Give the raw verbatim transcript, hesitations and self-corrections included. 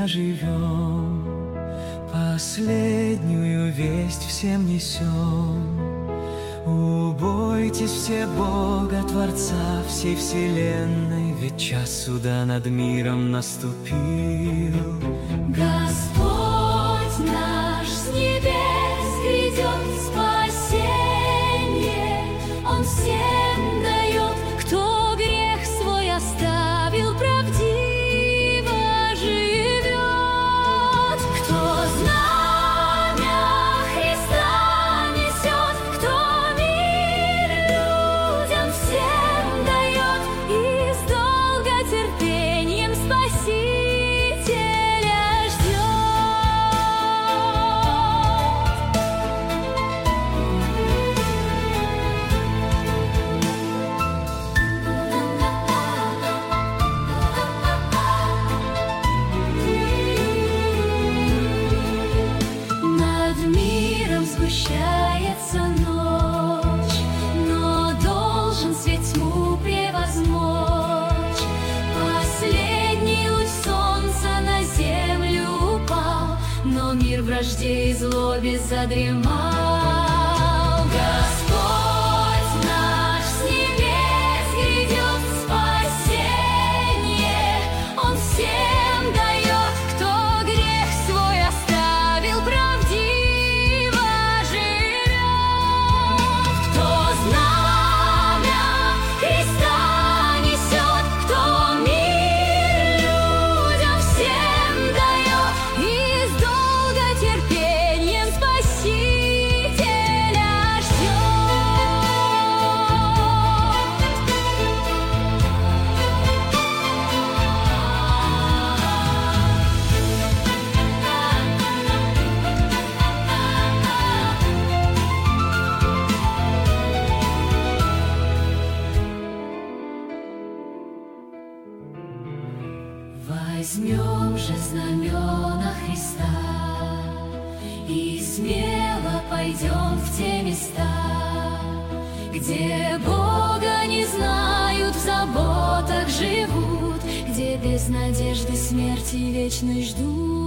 живем, последнюю весть всем несем. Убойтесь все Бога, Творца всей вселенной, ведь час суда над миром наступил. Господь наш с небес грядет спасение, Он всем дает, кто грех свой оставил, правдиво живет. Кто знамя Христа несет, кто мир людям всем дает, и с долготерпением Спасителя Над миром сгущается ночь, но должен свет тьму превозмочь. Последний луч солнца на землю упал, но мир в вражде и злобе задремал. Господь наш с небес грядет спасение, Он всем дает, кто грех свой оставил, правдиво живет. Кто знамя Христа несет, кто мир людям всем дает, и с долготерпением Спасителя Возьмем же знамена Христа и смело пойдем в те места, где Бога не знают, в заботах живут, где без надежды смерти вечной ждут.